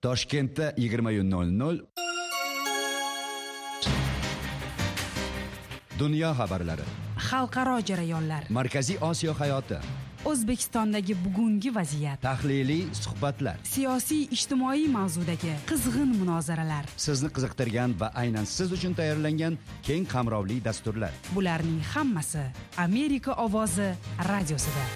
Toshkentda 20:00. Dunyo xabarlari. Xalqaro jarayonlar. Markaziy Osiyo hayoti. O'zbekistondagi bugungi vaziyat. Tahliliy suhbatlar. Siyosiy ijtimoiy mavzudagi qizg'in munozaralar. Sizni qiziqtirgan va aynan siz uchun tayyorlangan keng qamrovli dasturlar. Bularning hammasi Amerika ovozi radiosida.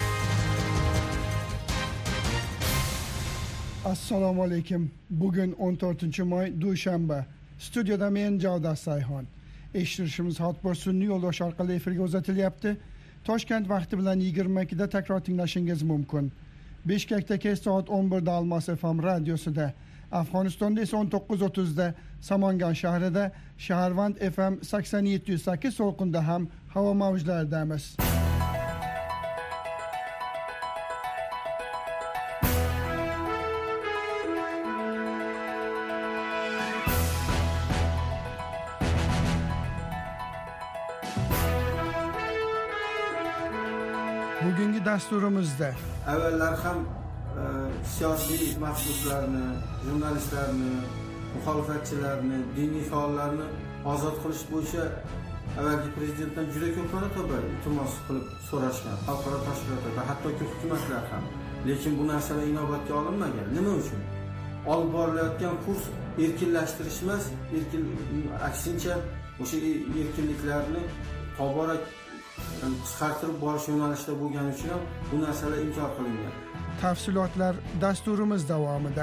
Assalomu alaykum. Bugun 14-may dushanba. Studiyada men Javdat Sayxon. Eshitishimiz hotbir sun'iy yo'ldosh orqali efirga uzatilyapti. Toshkent vaqti bilan 22 da takror tinglashingiz mumkin. Bishkekdagi soat 11 da Almas FM radiosida, Afg'onistonda esa 19:30 da Samangan shahrida, Shaharvand FM 87.8 to'lqinda ham havo mavjlaridamiz. Bugungi dasturimizda avvallar ham siyosiy mahbuslarni, jurnalistlarni, muxolifatchilarni, diniy faollarni ozod qilish bo'yicha avvalgi prezidentdan juda ko'p marotaba iltimos qilib so'rashgan, xalqaro tashkilotlar, hattoki hukumatlar ham. Lekin bu narsalar inobatga olinmagan. Nima uchun? Olib borilayotgan kurs erkinlashtirish emas, aksincha o'sha erkinliklarni tobora qisqartirib borish yo'nalishida bo'lgani uchun ham bu narsalar inkor qilingan. Tafsilotlar dasturimiz davomida.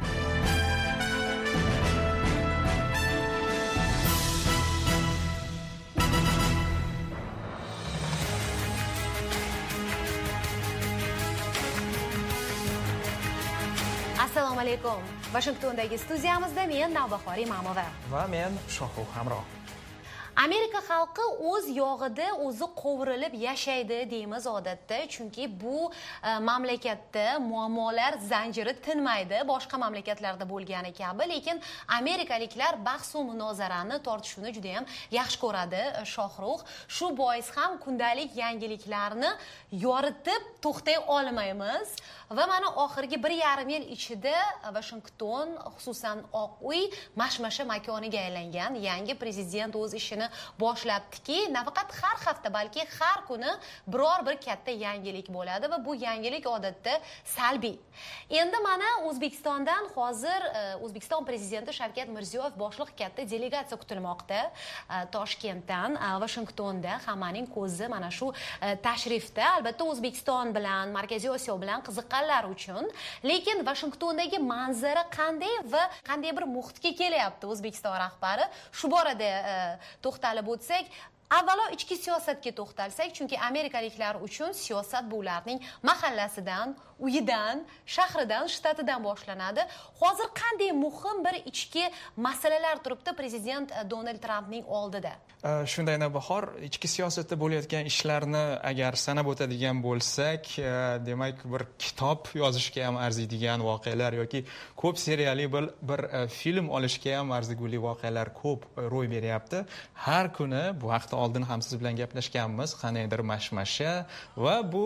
Assalomu alaykum. Washingtondagi studiyamizda men Navbahor Imamova va men Shohrux Hamroh. Amerika xalqi o'z yog'ida o'zi qovurilib yashaydi deymiz odatda, chunki bu mamlakatda muammolar zanjiri tinmaydi, boshqa mamlakatlarda bo'lgani kabi, lekin amerikaliklar bahs va munozarani, tortishuvni juda ham yaxshi ko'radi. Shohrux, shu bois ham kundalik yangiliklarni yoritib to'xtay olmaymiz va mana oxirgi 1,5 yil ichida Washington, xususan Oq uy mashmasha makoniga aylangan. Yangi prezident o'z ishini boshlabdiki, nafaqat har hafta, balki har kuni biror bir katta yangilik bo'ladi va bu yangilik odatda salbiy. Endi mana O'zbekistondan hozir O'zbekiston prezidenti Shavkat Mirziyoyev boshliq katta delegatsiya kutilmoqda. Toshkentdan, Washingtonda hammaning ko'zi mana shu tashrifda. Albatta O'zbekiston bilan, Markaziy Osiyo bilan qiziqqanlar uchun. Lekin Washingtondagi manzara qanday va qanday bir muhitga kelyapti O'zbekiston rahbari? Shu borada to'xtalib o'tsak, avvalo ichki siyosatga to'xtalsak, chunki amerikaliklar uchun siyosat bu ularning mahallasidan, uyidan, shahridan, shtatidan boshlanadi. Hozir qanday muhim bir ichki masalalar turibdi prezident Donald Trampning oldida? Shunday Navbahor, ichki siyosatda bo'layotgan ishlarni agar sanab o'tadigan bo'lsak, demak bir kitob yozishga ham arziydigan voqealar yoki ko'p seriyali bir film olishga ham arzigulik voqealar ko'p ro'y beryapti. Har kuni bu haqda oldin ham siz bilan gaplashganmiz, qanaydir mashmasha va bu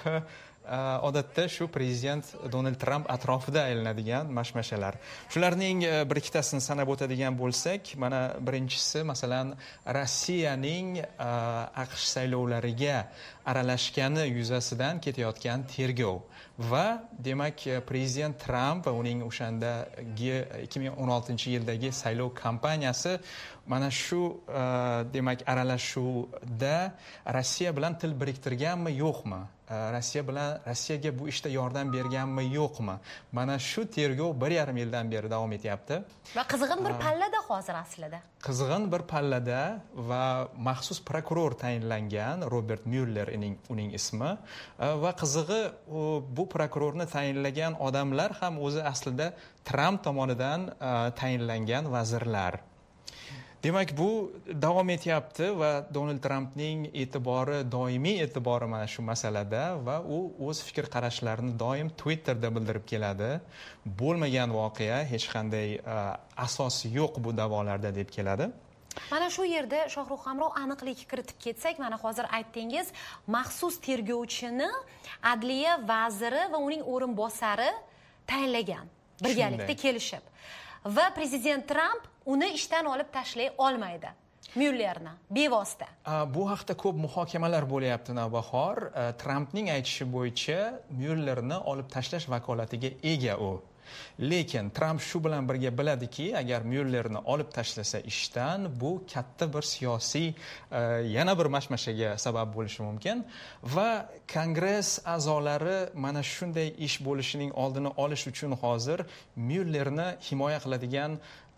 odatda shu prezident Donald Trump atrofida aylanadigan mashmashalar. Shularning bir ikkitasini sanab o'tadigan bo'lsak, mana birinchisi masalan Rossiyaning AQSh saylovlariga aralashgani yuzasidan ketayotgan tergov va demak prezident Trump va uning o'shandagi 2016-yildagi saylov kampaniyasi mana shu demak aralashuvda Rossiya bilan til biriktirganmi, yo'qmi? Rossiyaga bu ishda yordam berganmi, yo'qmi? Mana shu tergov 1,5 yildan beri davom etyapti. Va qizg'in bir pallada hozir aslida. Qizg'in bir pallada va maxsus prokuror tayinlangan, Robert Mueller uning ismi va qizig'i bu prokurorni tayinlagan odamlar ham o'zi aslida Trump tomonidan tayinlangan vazirlar. Demak, bu davom etyapti va Donald Trampning doimiy e'tibori mana shu masalada va u o'z fikr qarashlarini doim Twitterda bildirib keladi. Bo'lmagan voqea, hech qanday asosi yo'q bu da'volarda deb keladi. Mana shu yerda Shohrux Hamroh aniqlik kiritib ketsak, mana hozir aytdingiz, maxsus tergovchini adliya vaziri va uning o'rinbosari tayinlagan. birgalikda kelishib. Va prezident Tramp uni ishdan olib tashlay olmaydi. Myullerni bevosita. Bu haqda ko'p muhokamalar bo'lyapti Navbahor. Trampning aytishi bo'yicha Myullerni olib tashlash vakolatiga ega u. Lekin Tramp shu bilan birga biladiki, agar Myullerni olib tashlasa ishdan, bu katta bir siyosiy yana bir mashmashaga sabab bo'lishi mumkin va Kongress a'zolari mana shunday ish bo'lishining oldini olish uchun hozir Myullerni himoya qiladigan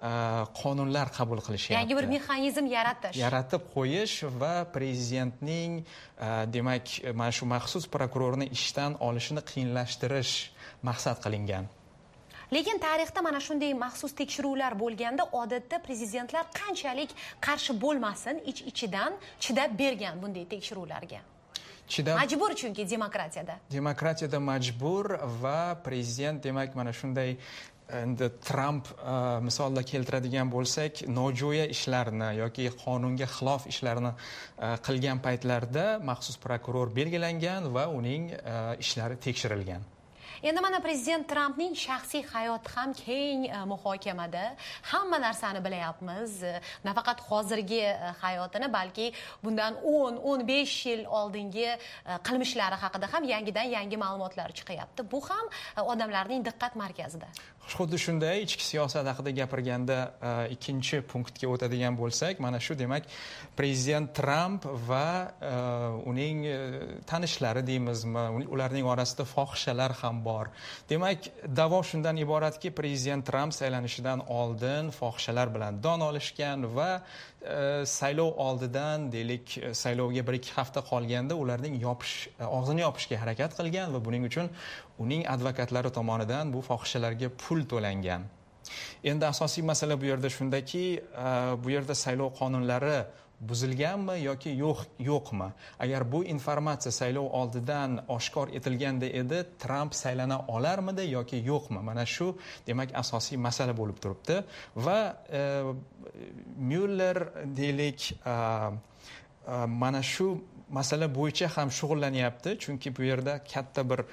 qonunlar qabul qilishyapti. Yangi bir mexanizm yaratib qo'yish va prezidentning demak mana shu maxsus prokurorni ishdan olishini qiyinlashtirish maqsad qilingan. Lekin tarixda mana shunday maxsus tekshiruvlar bo'lganda odatda prezidentlar qanchalik qarshi bo'lmasin, ich-ichidan chidab bergan bunday tekshiruvlarga. Majbur chunki demokratiyada majbur va prezident demak mana shunday endi Tramp misolda keltiradigan bo'lsak, nojo'ya ishlarni yoki qonunga xilof ishlarni qilgan paytlarda maxsus prokuror belgilangan va uning ishlari tekshirilgan. Endi mana prezident Trampning shaxsiy hayoti ham keng muhokamada. Hamma narsani bilyapmiz. Nafaqat hozirgi hayotini, balki bundan 10-15 yil oldingi qilmishlari haqida ham yangi ma'lumotlar chiqyapti. Bu ham odamlarning diqqat markazida. Xuddi shunday ichki siyosat haqida gapirganda ikkinchi punktga o'tadigan bo'lsak, mana shu demak prezident Tramp va uning tanishlari deymizmi, ularning orasida fohishalar ham bor. Demak, da'vo shundan iboratki, prezident Tramp saylanishidan oldin fohishalar bilan don olishgan va saylov oldidan, deylik, saylovga 1-2 hafta qolganda ularning og'zini yopishga harakat qilgan va buning uchun uning advokatlari tomonidan bu fohishalarga pul to'langan. Endi asosiy masala bu yerda shundaki, bu yerda saylov qonunlari buzilganmi yoki yo'qmi? Agar bu informatsiya saylov oldidan oshkor etilganda edi, Tramp saylana olarmidi yoki yo'qmi? Mana shu demak asosiy masala bo'lib turibdi va Myuller deylik mana shu masala bo'yicha ham shug'ullanyapti, chunki bu yerda katta bir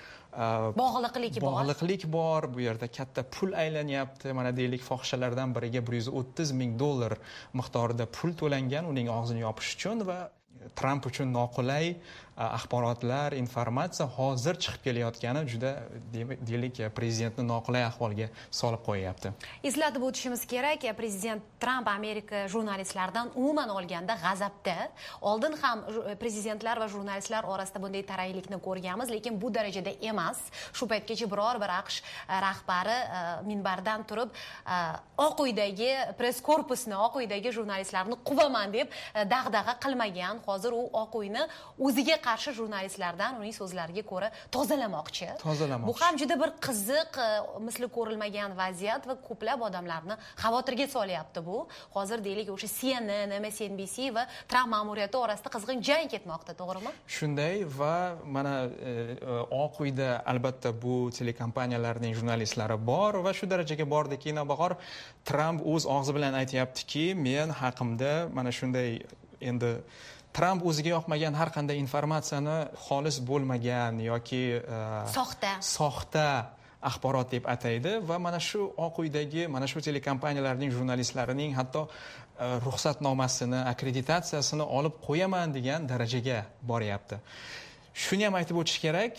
bog'liqlik bor, bu yerda katta pul aylanyapti. Mana deylik fohishalardan biriga $130,000 miqdorida pul to'langan uning og'zini yopish uchun va Tramp uchun noqulay axborotlar, informatsiya hozir chiqib kelayotgani juda deylik prezidentni noqulay ahvolga solib qo'yapti. Eslatib o'tishimiz kerak, prezident Tramp Amerika jurnalistlaridan umuman olganda g'azabda. Oldin ham prezidentlar va jurnalistlar orasida bunday taraylikni ko'rganmiz, lekin bu darajada emas. Shu paytgacha biror bir AQSh rahbari minbardan turib Oq uydagi press korpusni, Oq uydagi jurnalistlarni quvaman deb dag'dag'a qilmagan. Hozir u Oq uyni o'ziga qarshi jurnalistlardan uning so'zlariga ko'ra tozalamoqchi. Bu ham juda bir qiziq, misli ko'rilmagan vaziyat va ko'plab odamlarni xavotirga solyapti bu. Hozir deylik o'sha CNN, MSNBC va Tramp ma'muriyati orasida qizg'in jang ketmoqda, to'g'rimi? Shunday va mana Oq uyda albatta bu telekompaniyalarning jurnalistlari bor va shu darajaga bordiki, Navbahor Tramp o'z og'zi bilan aytayaptiki, men haqimda mana shunday endi Tramp o'ziga yoqmagan har qanday informatsiyani xolis bo'lmagan yoki soxta axborot deb ataydi va mana shu Oq uydagi mana shu telekompaniyalarning jurnalistlarining hatto ruxsatnomasini, akkreditatsiyasini olib qo'yaman degan darajaga boryapti. Shuni ham aytib o'tish kerak,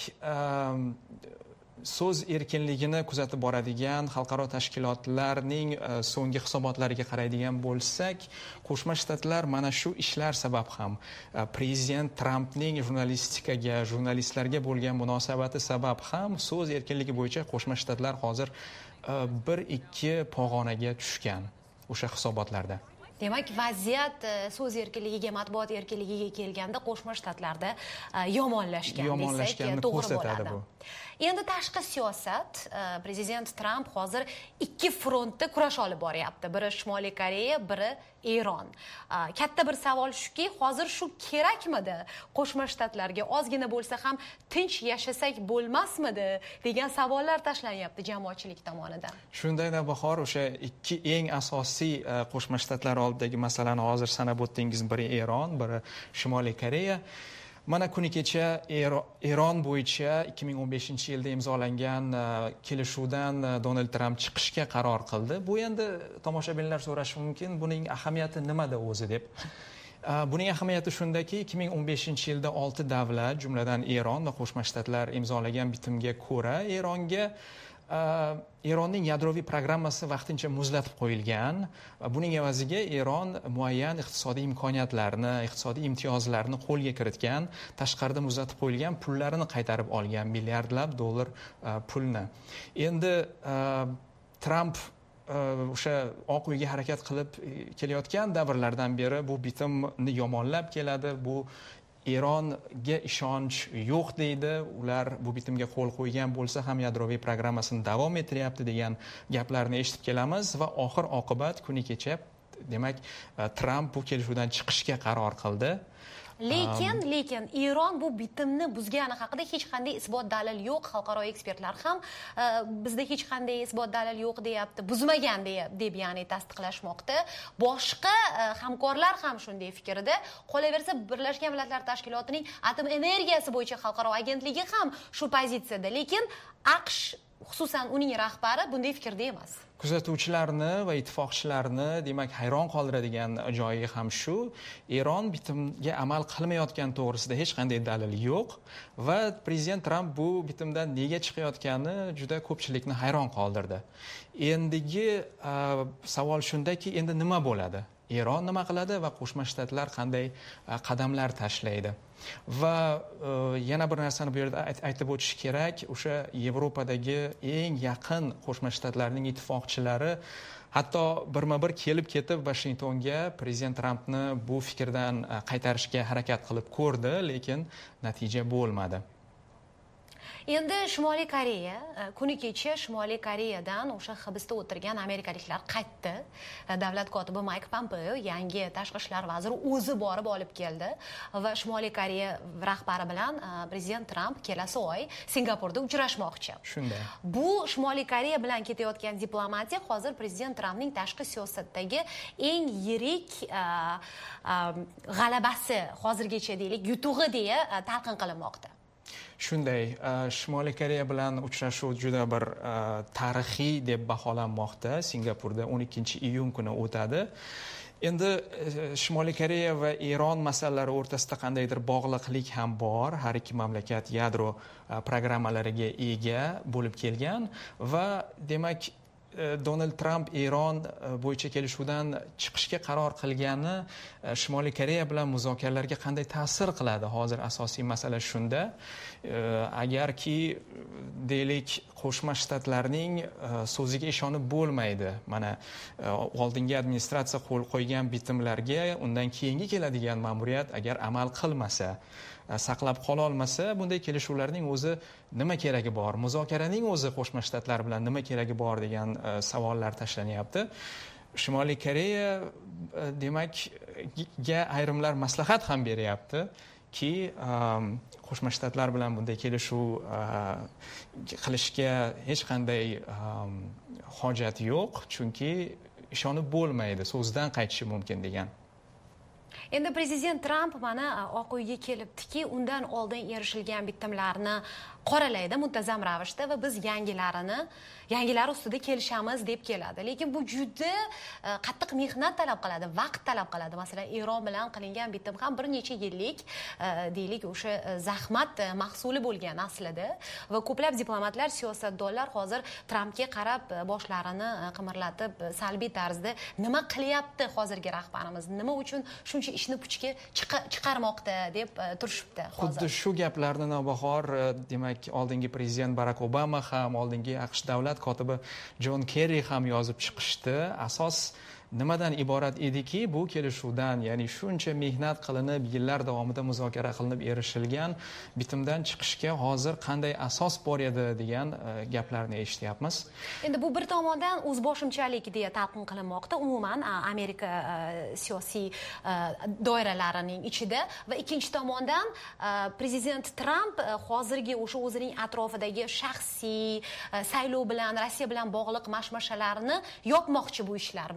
so'z erkinligini kuzatib boradigan xalqaro tashkilotlarning so'nggi hisobotlariga qaraydigan bo'lsak, Qo'shma Shtatlar mana shu ishlar sabab ham prezident Trampning jurnalistikaga, jurnalistlarga bo'lgan munosabati sabab ham so'z erkinligi bo'yicha Qo'shma Shtatlar hozir 1-2 pog'onaga tushgan o'sha hisobotlarda. Demak, vaziyat so'z erkinligiga, matbuot erkinligiga kelganda Qo'shma Shtatlarda yomonlashganini to'g'ri bo'ladi. Endi tashqi siyosat, prezident Tramp hozir 2 frontda kurash olib boryapti. Biri Shimoliy Koreya, biri Eron. Katta bir savol shuki, hozir shu kerakmidi? Qo'shma Shtatlarga ozgina bo'lsa ham tinch yashasak bo'lmasmidi degan savollar tashlanyapti jamoatchilik tomonidan. Shunday Navbahor, o'sha 2 eng asosiy Qo'shma Shtatlar oldidagi masalani hozir sanab o'tdingiz. Biri Eron, biri Shimoliy Koreya. Mana kuni kecha Eron bo'yicha 2015-yilda imzolangan kelishuvdan Donald Tramp chiqishga qaror qildi. Bu endi tomoshabinlar so'rashi mumkin, buning ahamiyati nimada o'zi deb. Buning ahamiyati shundaki, 2015-yilda 6 davlat, jumladan Eron va Qo'shma Shtatlar imzolagan bitimga ko'ra, Eronning yadroviy programmasi vaqtincha muzlatib qo'yilgan va buning evaziga Eron muayyan iqtisodiy imkoniyatlarni, iqtisodiy imtiyozlarni qo'lga kiritgan, tashqarida muzlatib qo'yilgan pullarini qaytarib olgan, milliardlab dollar pulni. Endi Tramp o'sha Oq uyga harakat qilib kelayotgan davrlardan beri bu bitimni yomonlab keladi. Bu Eronga ishonch yo'q deydi. Ular bu bitimga qo'l qo'ygan bo'lsa ham yadroviy programmasini davom ettiryapti degan gaplarni eshitib kelamiz va oxir oqibat kuni kecha demak Tramp bu kelishuvdan chiqishga qaror qildi. Lekin Eron bu bitimni buzgani haqida hech qanday isbot dalil yo'q. Xalqaro ekspertlar ham bizda hech qanday isbot dalil yo'q deyapti. Buzmagan deb ya'ni tasdiqlashmoqda. Boshqa hamkorlar ham shunday fikrda. Qolaversa Birlashgan Millatlar Tashkilotining atom energiyasi bo'yicha xalqaro agentligi ham shu pozitsiyada. Lekin AQSh, xususan uning rahbari bunday fikrda emas. Kuzatuvchilarni va ittifoqchilarni demak hayron qoldiradigan joyi ham shu. Eron bitimga amal qilmayotgani to'g'risida hech qanday dalil yo'q va prezident Tramp bu bitimdan nega chiqayotgani juda ko'pchilikni hayron qoldirdi. Endigi savol shundaki, endi nima bo'ladi? Eron nima qiladi va Qo'shma Shtatlar qanday qadamlar tashlaydi? Va yana bir narsani bu yerda aytib o'tish kerak, o'sha Yevropadagi eng yaqin Qo'shma Shtatlarning ittifoqchilari hatto birma-bir kelib ketib Vashingtonga prezident Trampni bu fikrdan qaytarishga harakat qilib ko'rdi, lekin natija bo'lmadi. Endi Shimoliy Koreya, kuni kecha Shimoliy Koreyadan o'sha hibsda o'tirgan amerikaliklar qaytdi. Davlat kotibi Mike Pompeo yangi tashqi ishlar vaziri o'zi borib olib keldi va Shimoliy Koreya rahbari bilan prezident Tramp kelasi oy Singapurda uchrashmoqchi. Shunday. Bu Shimoliy Koreya bilan ketayotgan diplomatiya hozir prezident Trampning tashqi siyosatdagi eng yirik g'alabasi, hozirgacha deylik, yutug'i deya talqin qilinmoqda. Shunday, Shimoliy Koreya bilan uchrashuv juda bir tarixiy deb baholanmoqda. Singapurda 12-iyun kuni o'tadi. Endi Shimoliy Koreya va Eron masalalari o'rtasida qandaydir bog'liqlik ham bor. Har ikki mamlakat yadro programmalariga ega bo'lib kelgan va demak Donald Tramp Eron bo'yicha kelishuvdan chiqishga qaror qilgani Shimoliy Koreya bilan muzokaralarga qanday ta'sir qiladi? Hozir asosiy masala shunda. Agarki deylik Qo'shma Shtatlarning so'ziga ishonib bo'lmaydi. Mana oldingi administratsiya qo'l qo'ygan bitimlarga undan keyingi keladigan ma'muriyat agar amal qilmasa, saqlab qola olmasa, bunday kelishuvlarning o'zi nima keragi bor? Muzokaraning o'zi Qo'shma Shtatlar bilan nima keragi bor degan savollar tashlanyapti. Shimoliy Koreya demakga ayrimlar maslahat ham beryapti ki Qo'shma Shtatlar bilan bunday kelishuv qilishga hech qanday hojat yo'q, chunki ishonib bo'lmaydi, so'zdan qaytishi mumkin degan. Endi prezident Tramp mana Oq uyga kelibdiki, undan oldin erishilgan bitimlarni qoralaydi muntazam ravishda va biz yangilar ustida kelishamiz deb keladi. Lekin bu juda qattiq mehnat talab qiladi, vaqt talab qiladi. Masalan, Eron bilan qilingan bitim ham bir necha yillik deylik o'sha zahmat mahsuli bo'lgan aslida va ko'plab diplomatlar, siyosatdonlar hozir Trampga qarab boshlarini qimirlatib salbiy tarzda nima qilyapti hozirgi rahbarimiz, nima uchun shuncha ishni puchga chiqarmoqda deb turishibdi hozir. Xuddi shu gaplarni Navbahor demak oldingi prezident Barack Obama ham, oldingi AQSh davlat kotibi John Kerry ham yozib chiqishdi. Asos nimadan iborat ediki, bu kelishuvdan, ya'ni shuncha mehnat qilinib, yillar davomida muzokara qilinib erishilgan bitimdan chiqishga hozir qanday asos bor edi degan gaplarni eshityapmiz. Endi bu bir tomondan o'zboshimchalik deya talqin qilinmoqda, umuman Amerika siyosiy doiralarining ichida va ikkinchi tomondan prezident Tramp hozirgi o'sha o'zining atrofidagi shaxsiy saylov bilan, Rossiya bilan bog'liq mashmashalarni yopmoqchi bu ishlar bilan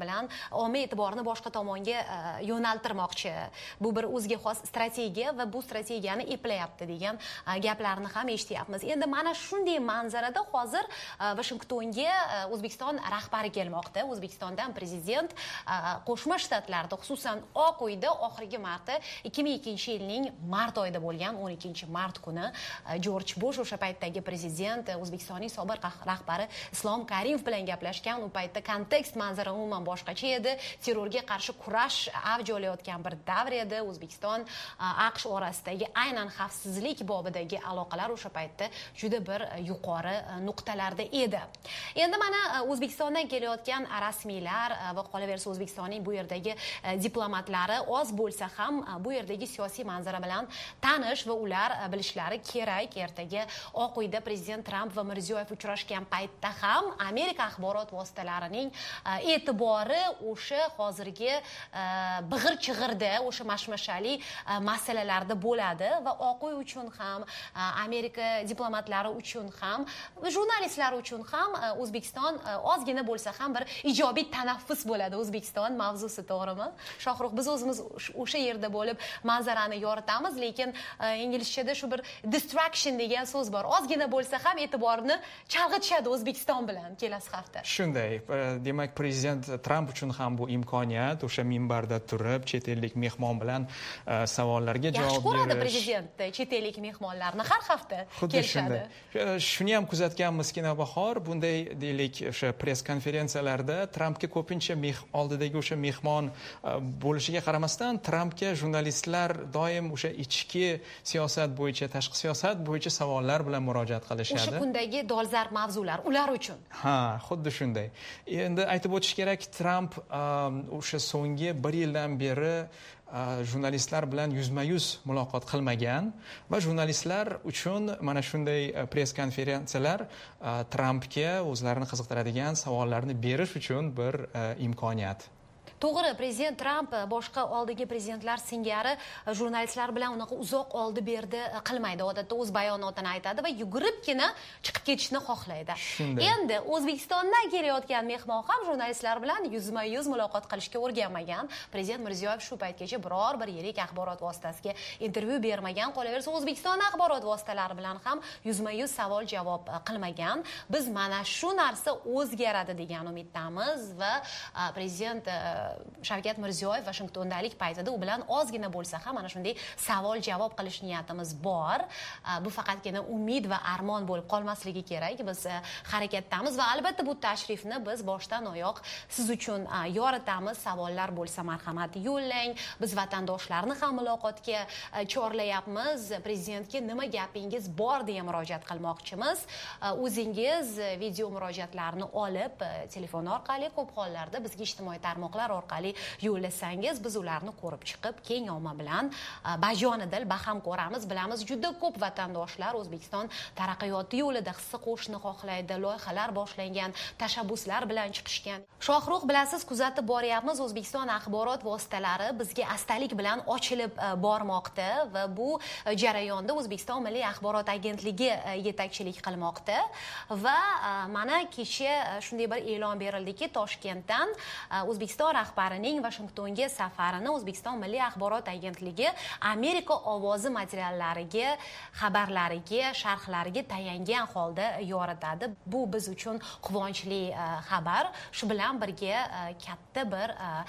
omma e'tiborini boshqa tomonga yo'naltirmoqchi. Bu bir o'ziga xos strategiya va bu strategiyani eplayapti degan gaplarni ham eshityapmiz. Endi mana shunday manzarada hozir Washingtonga O'zbekiston rahbari kelmoqda. O'zbekistondan prezident Qo'shma Shtatlarda, xususan Oq uyda oxirgi marta 2002-yilning mart oyida bo'lgan 12-mart kuni Jorj Bush, o'sha paytdagi prezident, O'zbekistonning sobiq rahbari Islom Karimov bilan gaplashgan. U paytda kontekst, manzara umuman boshqacha edi. Terrorga qarshi kurash avj olayotgan bir davr edi. O'zbekiston AQSh orasidagi aynan xavfsizlik bobidagi aloqalar o'sha paytda juda bir yuqori nuqtalarda edi. Endi mana O'zbekistondan kelayotgan rasmiylar va qolaversa O'zbekistonning bu yerdagi diplomatlari oz bo'lsa ham bu yerdagi siyosiy manzara bilan tanish va ular bilishlari kerak. Ertaga Oq uyda prezident Tramp va Mirziyoyev uchrashgan paytda ham Amerika axborot vositalarining e'tibori o'sha hozirgi big'ir-chig'irda, o'sha mashmashali masalalarda bo'ladi va Oq uy uchun ham, Amerika diplomatlari uchun ham, jurnalistlar uchun ham O'zbekiston ozgina bo'lsa ham bir ijobiy tanaffus bo'ladi O'zbekiston mavzusi, to'g'rimi? Shohruh, biz o'zimiz o'sha yerda bo'lib manzarani yoritamiz, lekin inglizchada shu bir distraction degan so'z bor. Ozgina bo'lsa ham e'tiborni chalg'itishadi O'zbekiston bilan kelasi hafta. Shunday. Demak, prezident Tramp uchun ham bu imkoniyat, o'sha minbarda turib chet ellik mehmon bilan savollarga javob berish. Yaxshi ko'radi prezident chet ellik mehmonlarni, har hafta kelishadi. Shuni ham kuzatganmiz Bahor, bunday deylik o'sha press konferensiyalarda Trampga ko'pincha oldidagi o'sha mehmon bo'lishiga qaramasdan Trampga jurnalistlar doim o'sha ichki siyosat bo'yicha, tashqi siyosat bo'yicha savollar bilan murojaat qilishadi. O'sha kundagi dolzarb mavzular ular uchun. Ha, xuddi shunday. Endi aytib o'tish kerak, Tramp o'sha so'nggi 1 yildan beri jurnalistlar bilan yuzma-yuz muloqot qilmagan va jurnalistlar uchun mana shunday press konferensiyalar Trampga o'zlarini qiziqtiradigan savollarni berish uchun bir imkoniyat. To'g'ri, prezident Tramp boshqa oldingi prezidentlar singari jurnalistlar bilan unaqa uzoq oldi-berdi qilmaydi. Odatda o'z bayonotini aytadi va yuguribgina chiqib ketishni xohlaydi. Endi O'zbekistondan kelayotgan mehmon ham jurnalistlar bilan yuzma-yuz muloqot qilishga o'rganmagan. Prezident Mirziyoyev shu paytgacha biror bir yirik axborot vositasiga intervyu bermagan. Qolaversa, O'zbekiston axborot vositalari bilan ham yuzma-yuz savol-javob qilmagan. Biz mana shu narsa o'zgaradi degan umiddamiz va prezident Shavkat Mirziyoyev Washingtondalik paytida u bilan ozgina bo'lsa ham mana shunday savol-javob qilish niyatimiz bor. Bu faqatgina umid va armon bo'lib qolmasligi kerak. Biz harakatdamiz va albatta bu tashrifni biz boshdan oyoq siz uchun yoritamiz. Savollar bo'lsa marhamat yo'llang. Biz vatandoshlarni ham muloqotga chorlayapmiz. Prezidentga nima gapingiz bor deya murojaat qilmoqchimiz. O'zingiz video murojaatlarni olib telefon orqali, ko'p hollarda bizga ijtimoiy tarmoqlar orqali yo'llasangiz, biz ularni ko'rib chiqib, keng omma bilan bajonidil baham ko'ramiz. Bilamiz, juda ko'p vatandoshlar O'zbekiston taraqqiyoti yo'lida hissa qo'shishni xohlaydi, loyihalar boshlangan, tashabbuslar bilan chiqishgan. Shohruh, bilasiz, kuzatib boryapmiz, O'zbekiston axborot vositalari bizga astalik bilan ochilib bormoqda va bu jarayonda O'zbekiston Milliy axborot agentligi yetakchilik qilmoqda va mana kecha shunday bir e'lon berildiki, Toshkentdan O'zbekiston rahbarining Washingtonga safarini O'zbekiston Milliy axborot agentligi Amerika ovozi materiallariga, xabarlariga, sharhlariga tayangan holda yoritadi. Bu biz uchun quvonchli xabar. Shu bilan birga katta bir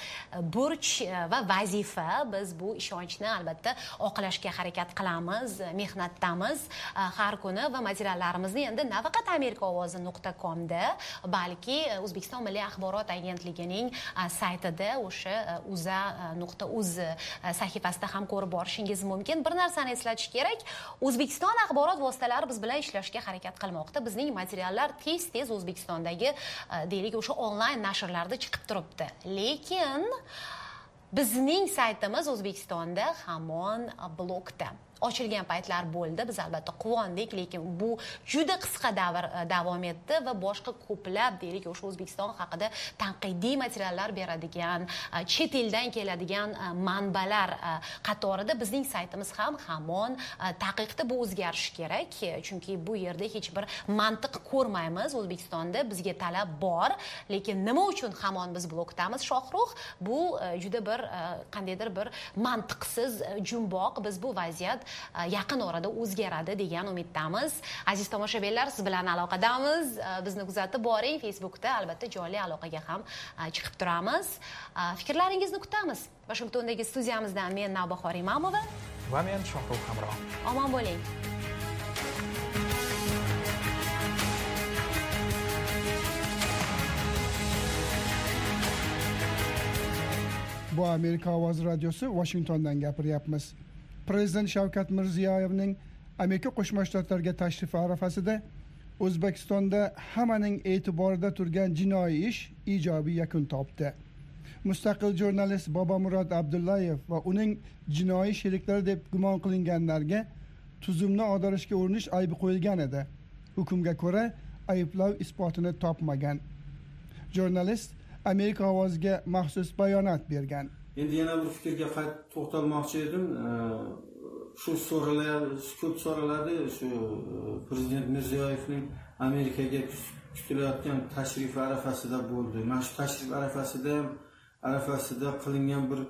burch va vazifa. Biz bu ishonchni albatta oqlashga harakat qilamiz, mehnatdamiz har kuni va materiallarimizni endi nafaqat amerikaovozi.comda, balki O'zbekiston Milliy axborot agentligining saytida, o'sha uza.uz sahifasida ham ko'rib borishingiz mumkin. Bir narsani eslatish kerak, O'zbekiston axborot vositalari biz bilan ishlashga harakat qilmoqda. Bizning materiallar tez-tez O'zbekistondagi deylik o'sha onlayn nashrlarda chiqib turibdi. Lekin bizning saytimiz O'zbekistonda hamon blokda. ochilgan paytlar bo'ldi. Biz albatta quvondik, lekin bu juda qisqa davr davom etdi va boshqa ko'plab deylik o'sha O'zbekiston haqida tanqidiy materiallar beradigan, chet eldan keladigan manbalar qatorida bizning saytimiz ham hamon taqiqda bu o'zgarishi kerak, chunki bu yerda hech bir mantiq ko'rmaymiz. O'zbekistonda bizga talab bor, lekin nima uchun hamon biz blokdamiz, Shohrux? Bu juda bir qandaydir bir mantiqsiz jumboq. Biz bu vaziyat yaqin orada o'zgaradi degan umiddamiz. Aziz tomoshabinlar, siz bilan aloqadamiz. Bizni kuzatib boring. Facebookda albatta jonli aloqaga ham chiqib turamiz. Fikrlaringizni kutamiz. Washingtondagi studiyamizdan men Navbahor Imamova va men Shohrux Hamroh. Omon bo'ling. Bu Amerika Ovozi radiosi Washingtondan gapiryapmiz. Prezident Shavkat Mirziyoyevning Amerika Qo'shma Shtatlariga tashrifi arafasida O'zbekistonda hammaning e'tiborida turgan jinoiy ish ijobiy yakun topdi. Mustaqil jurnalist Bobomurod Abdullayev va uning jinoiy sheriklari deb gumon qilinganlarga tuzumni ag'darishga urinish aybi qo'yilgan edi. Hukmga ko'ra ayblov isbotini topmagan. Jurnalist Amerika Ovoziga maxsus bayonot bergan. Endi yana bir fikrga to'xtalmoqchi edim. Shu ko'p so'raladi, shu Prezident Mirziyoyevning Amerikaga kutilayotgan tashrifi arafasida bo'ldi. Mana shu tashrif arafasida qilingan bir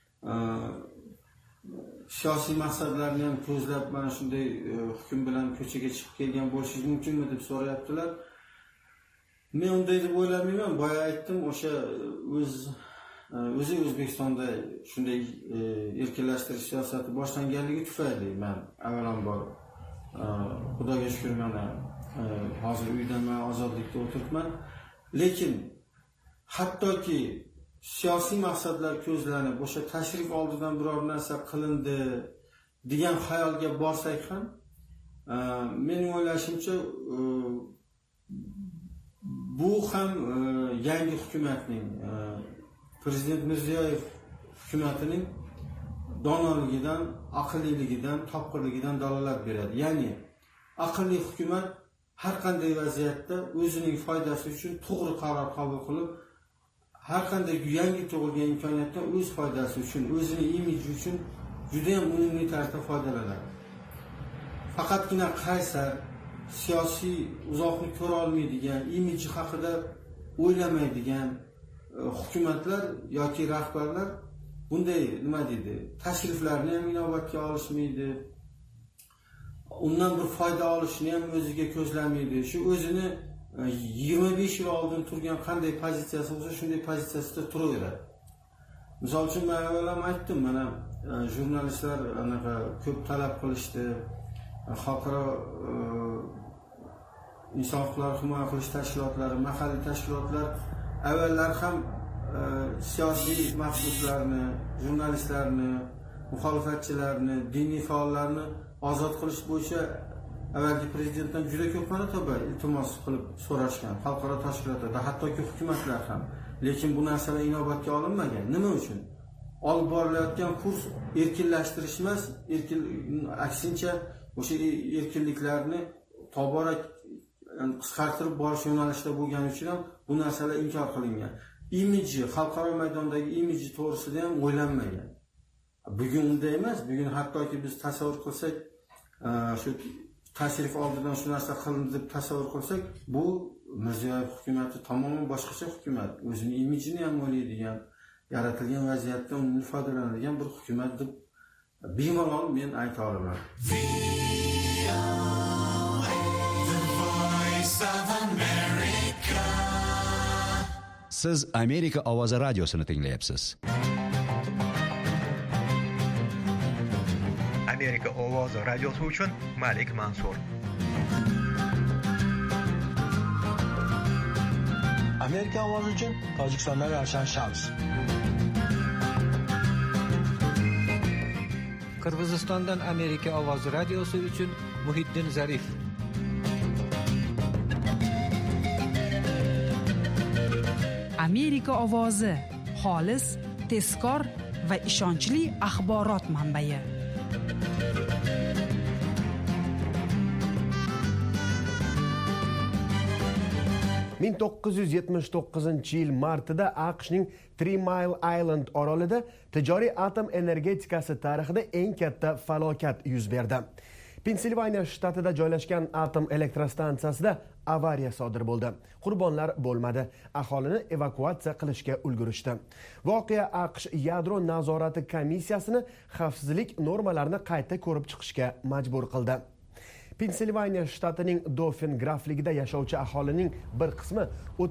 siyosiy maqsadlarni ham ko'zlab mana shunday hukm bilan ko'chaga chiqib kelgan bo'lishi mumkinmi deb so'rayaptilar. Men unday deb o'ylamayman. Boya aytdim, o'sha o'zi O'zbekistonda shunday erkinlashtirish siyosati boshlanganligi tufayli men avvalambor Xudoga shukr mana hozir uydaman, ozodlikda o'tiribman. Lekin hattoki siyosiy maqsadlar ko'zlanib, o'sha tashrif oldidan biror narsa qilindi degan xayolga borsak ham, mening o'ylashimcha bu ham yangi hukumatning, Prezident Mirziyoyev hukumatining donoligidan, aqlliligidan, topqirligidan dalolat beradi. Ya'ni aqlli hukumat har qanday vaziyatda o'zining foydasi uchun to'g'ri qaror qabul qilib, har qanday yangi tug'ilgan imkoniyatdan o'z foydasi uchun, o'zining imiji uchun juda ham unumli tarzda foydalanadi. Faqatgina qaysar, siyosiy uzoqni ko'ra olmaydigan, imiji haqida o'ylamaydigan hukumatlar yoki rahbarlar bunday nima deydi, tashriflarni ham inobatga olishmaydi, undan bir foyda olishni ham o'ziga ko'zlamaydi. Shu o'zini 25 yil oldin turgan qanday pozitsiyasi bo'lsa, shunday pozitsiyasida turaveradi. Misol uchun men avval aytdim, mana jurnalistlar anaqa ko'p talab qilishdi, xalqaro inson huquqlarini himoya qilish tashkilotlari, mahalliy tashkilotlar avvallar ham siyosiy mahbuslarni, jurnalistlarni, muxolifatchilarni, diniy faollarni ozod qilish bo'yicha avvalgi prezidentdan juda ko'p marotaba iltimos qilib so'rashgan, xalqaro tashkilotlarda, hattoki hukumatlar ham. Lekin bu narsalar inobatga olinmagan. Nima uchun? Olib borilayotgan kurs erkinlashtirish emas, aksincha o'sha erkinliklarni tobora qisqartirib borish yo'nalishida bo'lgani uchun ham bu narsalar inkor qilingan. Imiji, xalqaro maydondagi imiji to'g'risida ham o'ylanmagan. Bugun unday emas. Bugun hattoki biz tasavvur qilsak, shu tashrif oldidan shu narsa qilindi deb tasavvur qilsak, bu Mirziyoyev hukumati tamoman boshqacha hukumat. O'zining imijini ham o'ylaydigan, yaratilgan vaziyatdan unumli foydalanadigan bir hukumat deb bemalol men ayta olaman. Siz Amerika Ovozi radiosini tinglayapsiz. Amerika Ovozi radiosi uchun Malik Mansur. Amerika Ovozi uchun Tojikistondan Ravshan Shams. Qirg'izistondan Amerika Ovozi radiosi uchun Muhiddin Zarif. Amerika Ovozi xolis, tezkor va ishonchli axborot manbai. 1979-yil martida AQShning 3 Mile Island orolida tijoriy atom energetikasi tarixida eng katta falokat yuz berdi. Pensilvaniya shtatida joylashgan atom elektrostansiyasida avariya sodir bo'ldi. Qurbonlar bo'lmadi. Aholini evakuatsiya qilishga ulgurishdi. Voqea AQSh yadro nazorati komissiyasini xavfsizlik normalarini qayta ko'rib chiqishga majbur qildi. Pensilvaniya shtatining Dauphin grafligida yashovchi aholining bir qismi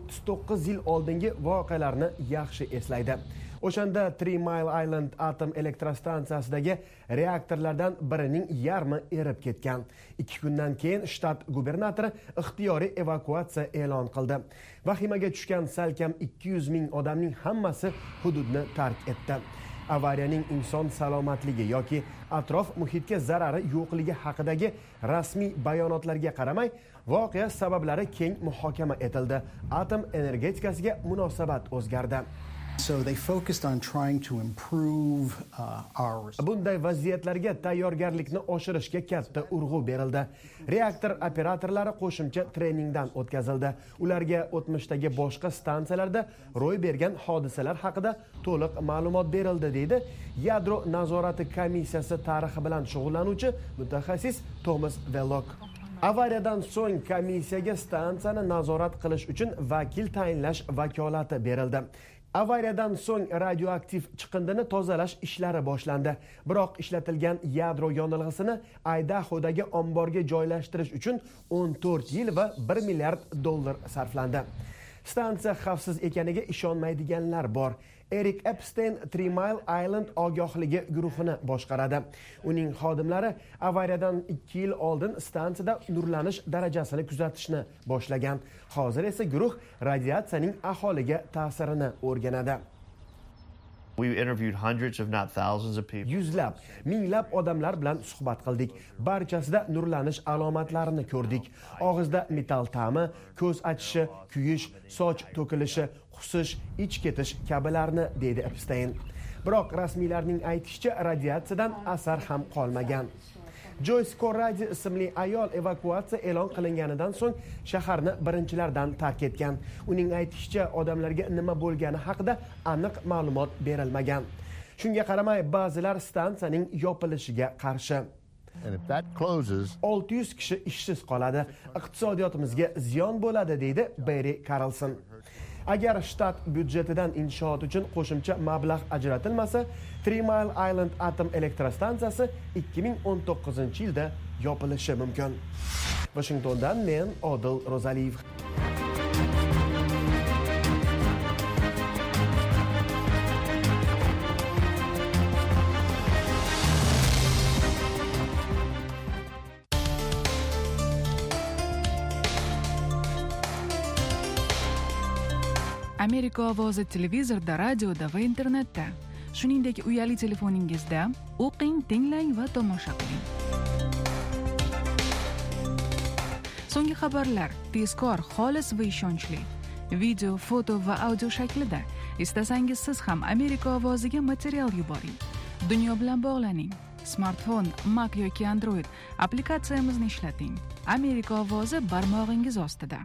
39 yil oldingi voqealarni yaxshi eslaydi. O'shanda 3 Mile Island atom elektrostansiyasidagi reaktorlardan birining yarmi erib ketgan. 2 kundan keyin shtat gubernatori ixtiyoriy evakuatsiya e'lon qildi. Vahimaga tushgan salkam 200 ming odamning hammasi hududni tark etdi. Avariyaning inson salomatligi yoki atrof muhitga zarari yo'qligi haqidagi rasmiy bayonotlarga qaramay, voqea sabablari keng muhokama etildi. Atom energetikasiga munosabat o'zgardi. So they focused on trying to improve our. Bunday vaziyatlarga tayyorgarlikni oshirishga katta urg'u berildi. Reaktor operatorlari qo'shimcha treningdan o'tkazildi. Ularga o'tmishdagi boshqa stansiyalarda ro'y bergan hodisalar haqida to'liq ma'lumot berildi, deydi Yadro nazorati komissiyasi tarixi bilan shug'ullanuvchi mutaxassis Thomas Vellock. Avariyadan so'ng komissiyaga stansiyani nazorat qilish uchun vakil tayinlash vakolati berildi. Avariyadan so'ng radioaktiv chiqindini tozalash ishlari boshlandi. Biroq ishlatilgan yadro yonilg'isini Idahodagi omborga joylashtirish uchun 14 yil va $1 milliard sarflandi. Stansiya xavfsiz ekaniga ishonmaydiganlar bor. Eric Epstein 3 Mile Island ogohligi guruhini boshqaradi. Uning xodimlari avariyadan 2 yil oldin stansiyada nurlanish darajasini kuzatishni boshlagan. Hozir esa guruh radiatsiyaning aholiga ta'sirini o'rganadi. We interviewed hundreds if not thousands of people. Yuzlab, minglab odamlar bilan suhbat qildik. Barchasida nurlanish alomatlarini ko'rdik. Og'izda metall ta'mi, ko'z achishi, kuyish, soch to'kilishi, qusish, ich ketish kabilarni, deydi Epstein. Biroq rasmiylarning aytishicha radiatsiyadan asar ham qolmagan. Joyce Corradi ismli ayol evakuatsiya e'lon qilinganidan so'ng shaharni birinchilardan tark etgan. Uning aytishicha odamlarga nima bo'lgani haqida aniq ma'lumot berilmagan. Shunga qaramay ba'zilar stansiyaning yopilishiga qarshi. 600 kishi ishsiz qoladi, iqtisodiyotimizga ziyon bo'ladi, deydi Barry Carlson. Agar shtat byudjetidan inshoot uchun qo'shimcha mablag' ajratilmasa, 3 Mile Island atom elektrostansiyasi 2019-yilda yopilishi mumkin. Washingtondan men Odil Rozaliyev. Amerika ovozi televizorda, radioda va internetda, shuningdek uyali telefoningizda o'qing, tinglang va tomosha qiling. So'nggi xabarlar tezkor, xolis va ishonchli. Video, foto va audio shaklida. Istasangiz siz ham Amerika ovoziga material yuboring. Dunyo bilan bog'laning. Smartfon, Mac yoki Android applikatsiyamizni ishlating. Amerika ovozi barmog'ingiz ostida.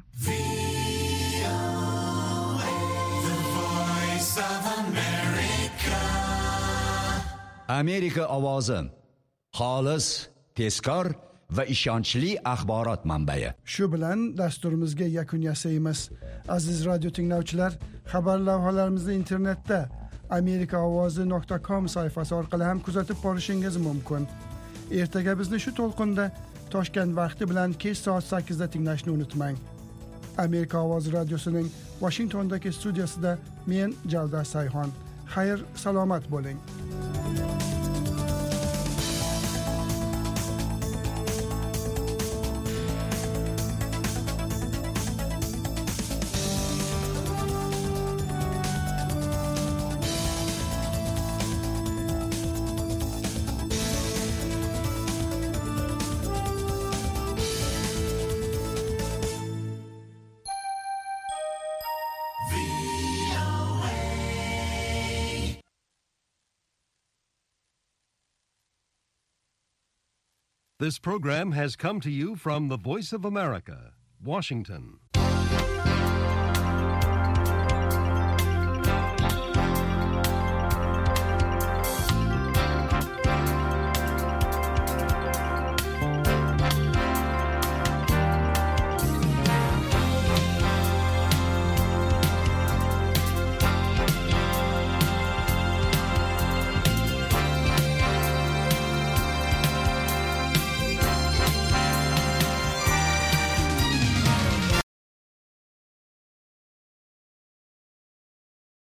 Amerika ovozi xolis, tezkor va ishonchli axborot manbai. Shu bilan dasturimizga yakun yasaymiz. Aziz radio tinglovchilar, xabar lavhalarimizni internetda amerikaovozi.com sayfasi orqali ham kuzatib borishingiz mumkin. Ertaga bizni shu to'lqinda Toshkent vaqti bilan kech soat 8 da tinglashni unutmang. Amerika ovozi radiosining Washingtondagi studiyasida men Javdar Sayxon. Xayr, salomat bo'ling. This program has come to you from the Voice of America, Washington.